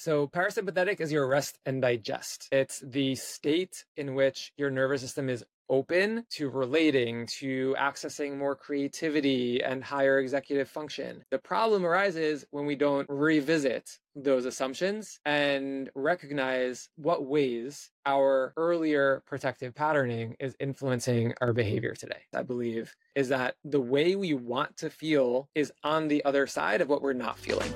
So parasympathetic is your rest and digest. It's the state in which your nervous system is open to relating, to accessing more creativity and higher executive function. The problem arises when we don't revisit those assumptions and recognize what ways our earlier protective patterning is influencing our behavior today. I believe is that the way we want to feel is on the other side of what we're not feeling.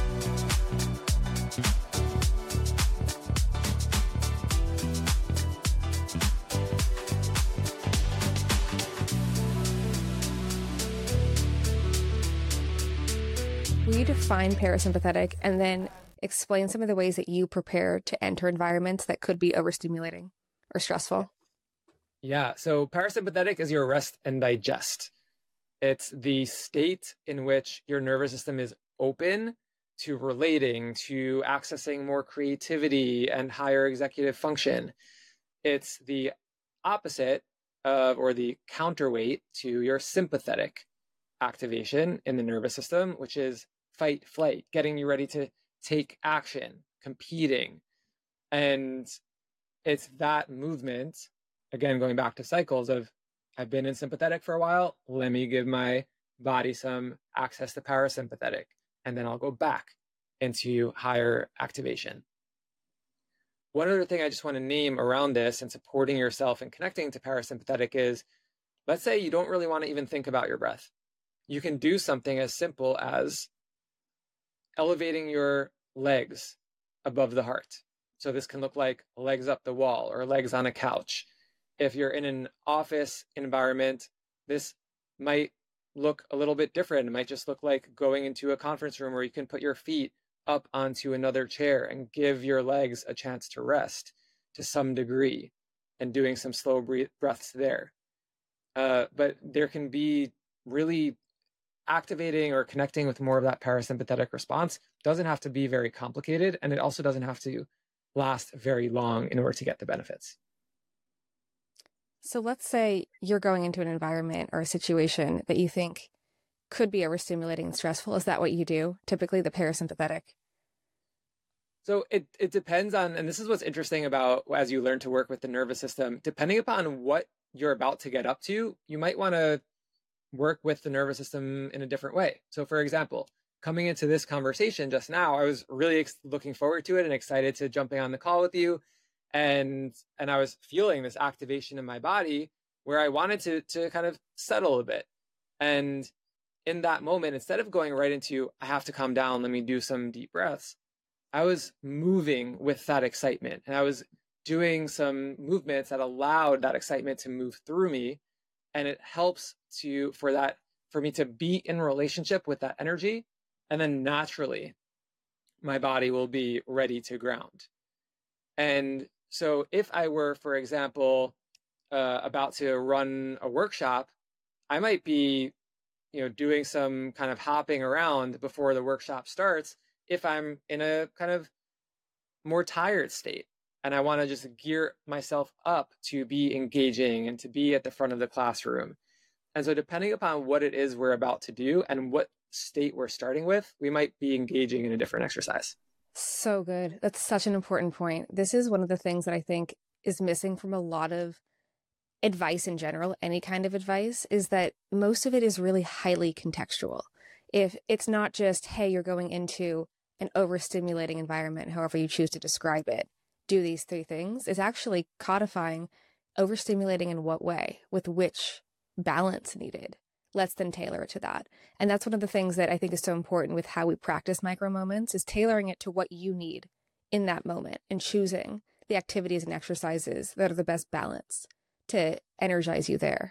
Will you define parasympathetic and then explain some of the ways that you prepare to enter environments that could be overstimulating or stressful? Yeah, so parasympathetic is your rest and digest. It's the state in which your nervous system is open to relating, to accessing more creativity and higher executive function. It's the opposite of, or the counterweight to, your sympathetic activation in the nervous system, which is fight, flight, getting you ready to take action, competing. And it's that movement, again, going back to cycles of, I've been in sympathetic for a while, let me give my body some access to parasympathetic, and then I'll go back into higher activation. One other thing I just want to name around this and supporting yourself and connecting to parasympathetic is, let's say you don't really want to even think about your breath. You can do something as simple as elevating your legs above the heart. So this can look like legs up the wall or legs on a couch. If you're in an office environment, this might look a little bit different. It might just look like going into a conference room where you can put your feet up onto another chair and give your legs a chance to rest to some degree and doing some slow breaths there. But there can be really activating or connecting with more of that parasympathetic response. Doesn't have to be very complicated, and it also doesn't have to last very long in order to get the benefits. So let's say you're going into an environment or a situation that you think could be overstimulating and stressful. Is that what you do? Typically the parasympathetic. So it depends on, and this is what's interesting about as you learn to work with the nervous system, depending upon what you're about to get up to, you might want to work with the nervous system in a different way. So for example, coming into this conversation just now, I was really looking forward to it and excited to jumping on the call with you. And I was feeling this activation in my body where I wanted to kind of settle a bit. And in that moment, instead of going right into, I have to calm down, let me do some deep breaths, I was moving with that excitement. And I was doing some movements that allowed that excitement to move through me. And it helps for me to be in relationship with that energy. And then naturally, my body will be ready to ground. And so if I were, for example, about to run a workshop, I might be, doing some kind of hopping around before the workshop starts if I'm in a kind of more tired state and I want to just gear myself up to be engaging and to be at the front of the classroom. And so depending upon what it is we're about to do and what state we're starting with, we might be engaging in a different exercise. So good. That's such an important point. This is one of the things that I think is missing from a lot of advice in general, any kind of advice, is that most of it is really highly contextual. If it's not just, hey, you're going into an overstimulating environment, however you choose to describe it, do these 3 things, is actually codifying overstimulating in what way, with which balance needed. Let's then tailor it to that. And that's one of the things that I think is so important with how we practice micro moments, is tailoring it to what you need in that moment and choosing the activities and exercises that are the best balance to energize you there.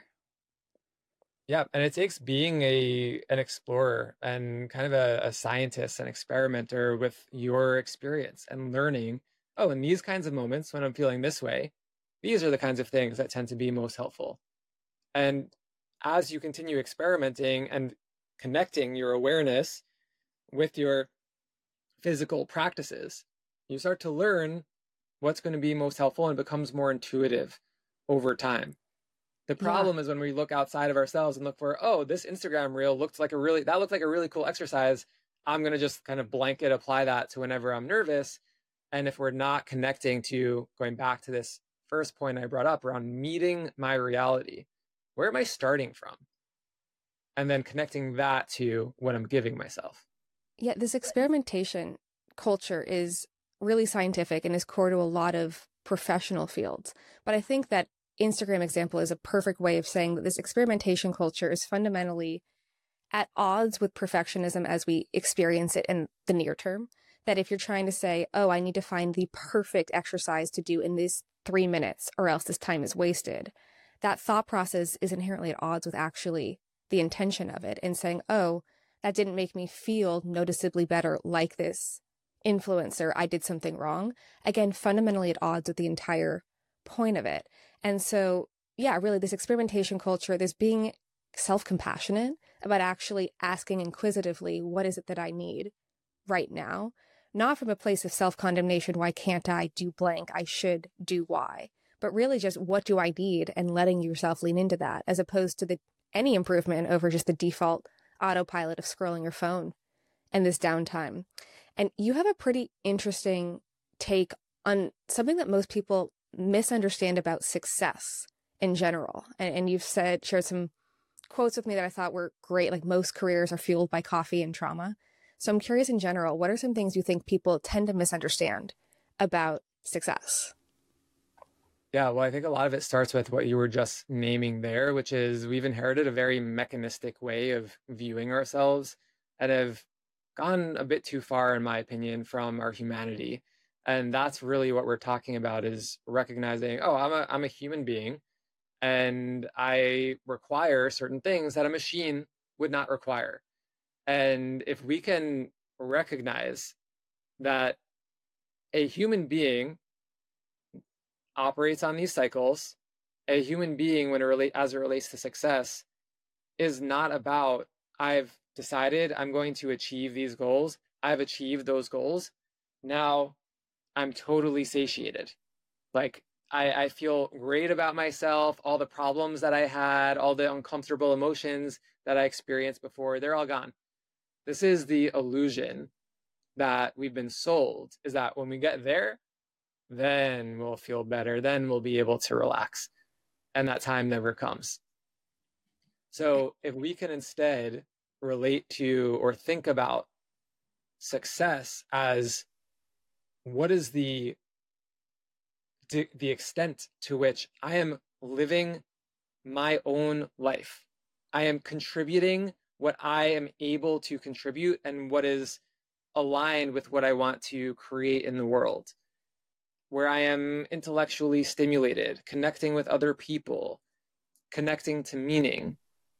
Yeah, and it takes being an explorer and kind of a scientist, an experimenter with your experience and learning, oh, in these kinds of moments when I'm feeling this way, these are the kinds of things that tend to be most helpful. And as you continue experimenting and connecting your awareness with your physical practices, you start to learn what's going to be most helpful and becomes more intuitive over time. The problem is when we look outside of ourselves and look for, oh, this Instagram reel looked like a really cool exercise. I'm going to just kind of blanket apply that to whenever I'm nervous. And if we're not connecting to, going back to this first point I brought up around meeting my reality, where am I starting from? And then connecting that to what I'm giving myself. Yeah, this experimentation culture is really scientific and is core to a lot of professional fields. But I think that Instagram example is a perfect way of saying that this experimentation culture is fundamentally at odds with perfectionism as we experience it in the near term. That if you're trying to say, oh, I need to find the perfect exercise to do in these 3 minutes or else this time is wasted, that thought process is inherently at odds with actually the intention of it and saying, oh, that didn't make me feel noticeably better like this influencer. I did something wrong. Again, fundamentally at odds with the entire point of it. And so, yeah, really this experimentation culture, this being self-compassionate about actually asking inquisitively, what is it that I need right now? Not from a place of self-condemnation, why can't I do blank? I should do Y. But really just what do I need and letting yourself lean into that as opposed to any improvement over just the default autopilot of scrolling your phone and this downtime. And you have a pretty interesting take on something that most people misunderstand about success in general. And you've shared some quotes with me that I thought were great, like most careers are fueled by coffee and trauma. So I'm curious in general, what are some things you think people tend to misunderstand about success? Yeah, well, I think a lot of it starts with what you were just naming there, which is we've inherited a very mechanistic way of viewing ourselves and have gone a bit too far, in my opinion, from our humanity. And that's really what we're talking about is recognizing, oh, I'm a human being and I require certain things that a machine would not require. And if we can recognize that a human being operates on these cycles, a human being, as it relates to success, is not about, I've decided I'm going to achieve these goals. I've achieved those goals. Now I'm totally satiated. Like I feel great about myself. All the problems that I had, all the uncomfortable emotions that I experienced before, they're all gone. This is the illusion that we've been sold, is that when we get there, then we'll feel better. Then we'll be able to relax. And that time never comes. So if we can instead relate to or think about success as what is the extent to which I am living my own life. I am contributing what I am able to contribute and what is aligned with what I want to create in the world, where I am intellectually stimulated, connecting with other people, connecting to meaning.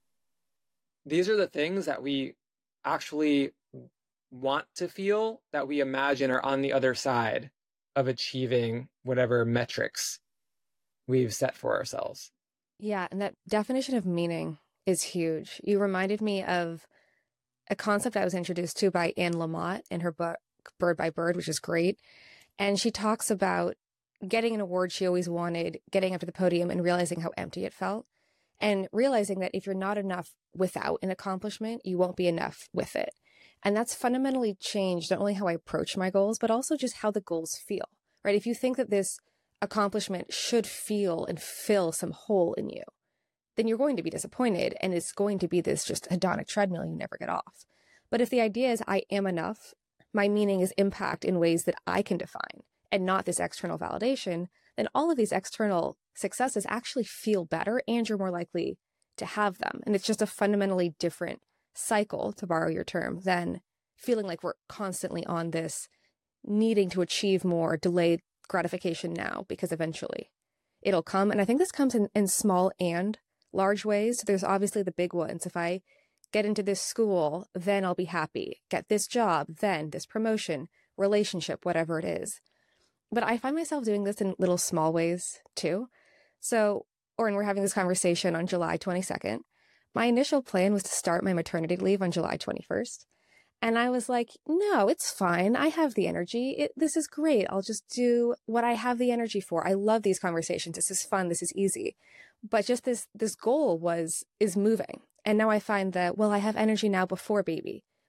These are the things that we actually want to feel, that we imagine are on the other side of achieving whatever metrics we've set for ourselves. Yeah, and that definition of meaning is huge. You reminded me of a concept I was introduced to by Anne Lamott in her book, Bird by Bird, which is great. And she talks about getting an award she always wanted, getting up to the podium and realizing how empty it felt. And realizing that if you're not enough without an accomplishment, you won't be enough with it. And that's fundamentally changed not only how I approach my goals, but also just how the goals feel, right? If you think that this accomplishment should feel and fill some hole in you, then you're going to be disappointed. And it's going to be this just hedonic treadmill you never get off. But if the idea is I am enough, my meaning is impact in ways that I can define and not this external validation, then all of these external successes actually feel better and you're more likely to have them. And it's just a fundamentally different cycle, to borrow your term, than feeling like we're constantly on this needing to achieve more, delayed gratification now, because eventually it'll come. And I think this comes in small and large ways. So there's obviously the big ones. If I get into this school, then I'll be happy. Get this job, then this promotion, relationship, whatever it is. But I find myself doing this in little small ways too. So, Oren, we're having this conversation on July 22nd. My initial plan was to start my maternity leave on July 21st. And I was like, no, it's fine. I have the energy. This is great. I'll just do what I have the energy for. I love these conversations. This is fun. This is easy. But just this goal is moving. And now I find that, well, I have energy now before baby.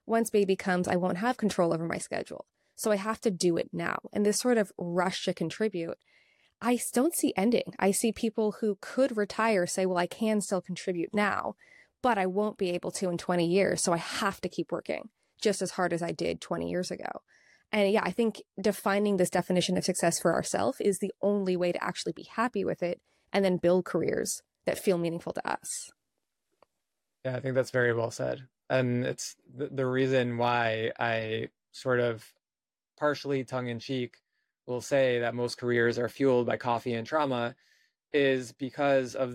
once baby comes, I won't have control over my schedule. So I have to do it now. And this sort of rush to contribute, I don't see ending. I see people who could retire say, well, I can still contribute now, but I won't be able to in 20 years. So I have to keep working just as hard as I did 20 years ago. And yeah, I think defining this definition of success for ourselves is the only way to actually be happy with it and then build careers that feel meaningful to us. Yeah, I think that's very well said. And it's the reason why I sort of partially tongue in cheek will say that most careers are fueled by coffee and trauma is because of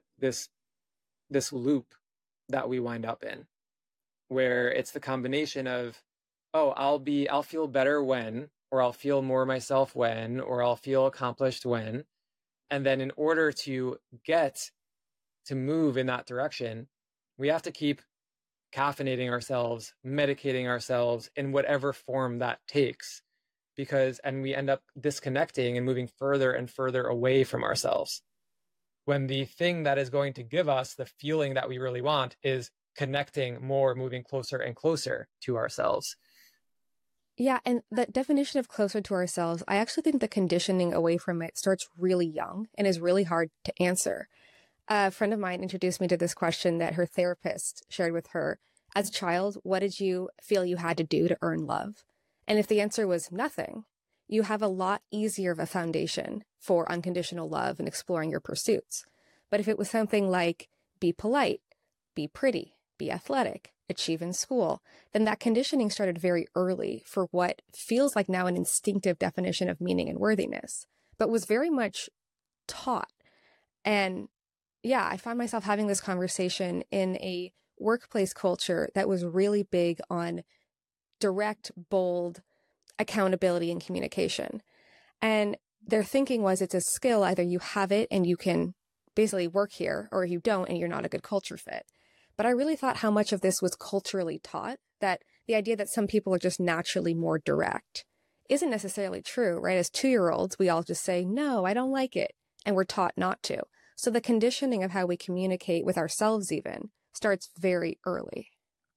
this loop that we wind up in, where it's the combination of, oh, I'll feel better when, or I'll feel more myself when, or I'll feel accomplished when. And then in order to get to move in that direction, we have to keep caffeinating ourselves, medicating ourselves in whatever form that takes, and we end up disconnecting and moving further and further away from ourselves. When the thing that is going to give us the feeling that we really want is connecting more, moving closer and closer to ourselves. Yeah, and the definition of closer to ourselves, I actually think the conditioning away from it starts really young and is really hard to answer. A friend of mine introduced me to this question that her therapist shared with her. As a child, what did you feel you had to do to earn love? And if the answer was nothing, you have a lot easier of a foundation for unconditional love and exploring your pursuits. But if it was something like be polite, be pretty, be athletic, achieve in school, then that conditioning started very early for what feels like now an instinctive definition of meaning and worthiness, but was very much taught. And yeah, I found myself having this conversation in a workplace culture that was really big on direct, bold accountability and communication. And their thinking was it's a skill, either you have it and you can basically work here, or you don't and you're not a good culture fit. But I really thought how much of this was culturally taught, that the idea that some people are just naturally more direct isn't necessarily true, right? As 2-year-olds, we all just say, no, I don't like it. And we're taught not to. So the conditioning of how we communicate with ourselves even starts very early.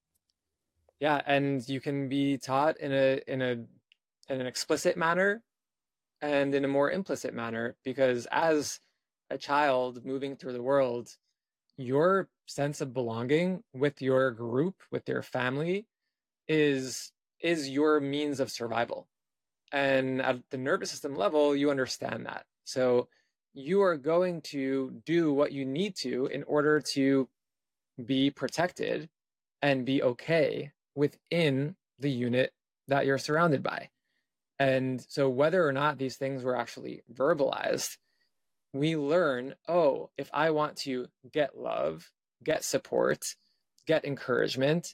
Yeah, and you can be taught in an explicit manner and in a more implicit manner, because as a child moving through the world, your sense of belonging with your group, with your family, is your means of survival. And at the nervous system level, you understand that. So you are going to do what you need to in order to be protected and be okay within the unit that you're surrounded by. And so whether or not these things were actually verbalized, we learn, oh, if I want to get love, get support, get encouragement,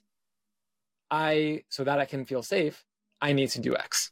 so that I can feel safe, I need to do X.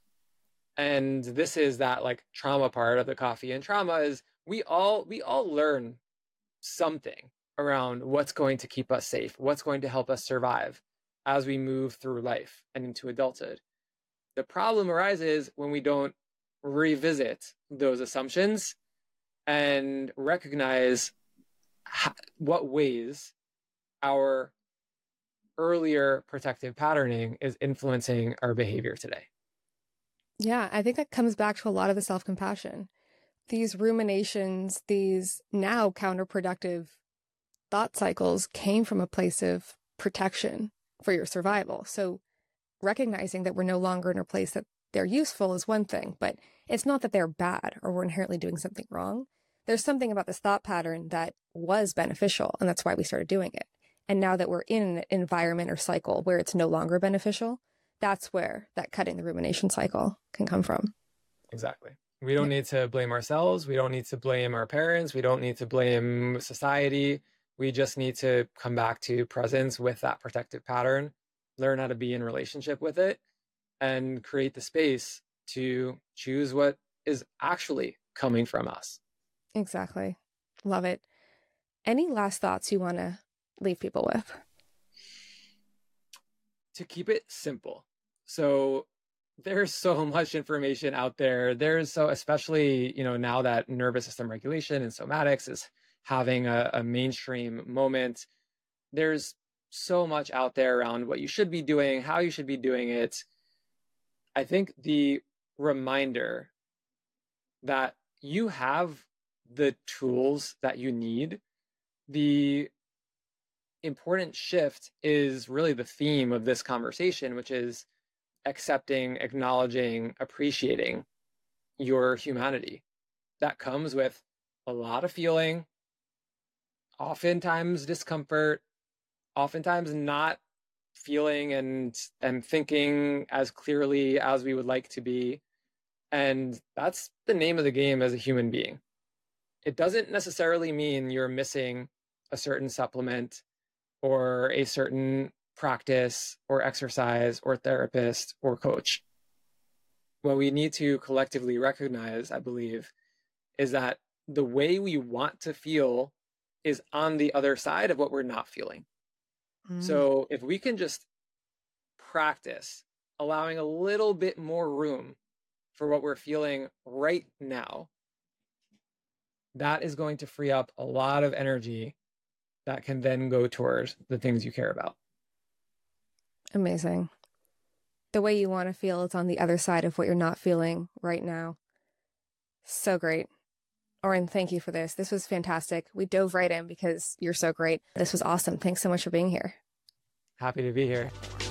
And this is that like trauma part of the coffee and trauma is we all learn something around what's going to keep us safe, what's going to help us survive as we move through life and into adulthood. The problem arises when we don't revisit those assumptions and recognize what ways our earlier protective patterning is influencing our behavior today. Yeah, I think that comes back to a lot of the self-compassion. These ruminations, these now counterproductive thought cycles came from a place of protection for your survival. So recognizing that we're no longer in a place that they're useful is one thing, but it's not that they're bad or we're inherently doing something wrong. There's something about this thought pattern that was beneficial, and that's why we started doing it. And now that we're in an environment or cycle where it's no longer beneficial, that's where that cutting the rumination cycle can come from. Exactly. We don't need to blame ourselves. We don't need to blame our parents. We don't need to blame society. We just need to come back to presence with that protective pattern, learn how to be in relationship with it, and create the space to choose what is actually coming from us. Exactly. Love it. Any last thoughts you want to leave people with? To keep it simple. So there's so much information out there. Especially, now that nervous system regulation and somatics is having a mainstream moment, there's so much out there around what you should be doing, how you should be doing it. I think the reminder that you have the tools that you need, the important shift is really the theme of this conversation, which is accepting, acknowledging, appreciating your humanity. That comes with a lot of feeling, oftentimes discomfort, oftentimes not feeling and thinking as clearly as we would like to be. And that's the name of the game as a human being. It doesn't necessarily mean you're missing a certain supplement or a certain practice or exercise or therapist or coach. What we need to collectively recognize, I believe, is that the way we want to feel is on the other side of what we're not feeling. So if we can just practice allowing a little bit more room for what we're feeling right now, that is going to free up a lot of energy that can then go towards the things you care about. Amazing. The way you want to feel is on the other side of what you're not feeling right now. So great. Oren, thank you for this. This was fantastic. We dove right in because you're so great. This was awesome. Thanks so much for being here. Happy to be here.